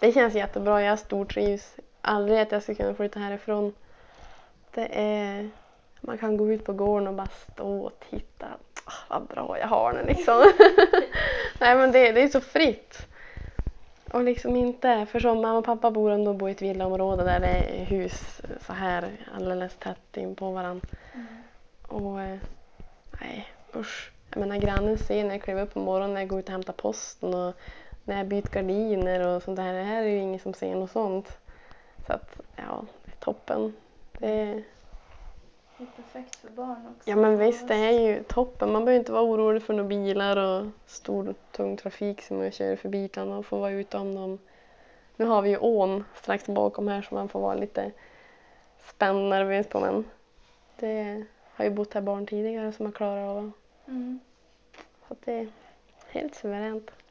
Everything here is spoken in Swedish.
Det känns jättebra. Jag stortrivs. Aldrig att jag ska kunna flytta härifrån. Man kan gå ut på gården och bara stå och titta. Vad bra jag har den liksom. Nej, men det är så fritt. Och liksom inte, för som mamma och pappa bor i ett villaområde där det är hus så här alldeles tätt in på varandra. Och nej, usch. Jag menar, grannen ser när jag kliver upp på morgonen när jag går ut och hämtar posten och när jag byter gardiner och sånt där. Det här är ju ingen som ser något sånt. Så att, ja, det är toppen. Det är perfekt för barn också. Ja, men visst, det är ju toppen. Man behöver inte vara orolig för några bilar och stor tung trafik som jag kör förbi, utan man får vara utom dem. Nu har vi ju ån strax bakom här som man får vara lite spänd nervös på, men det har ju bott här barn tidigare som har klarat av. Så att det är helt suveränt.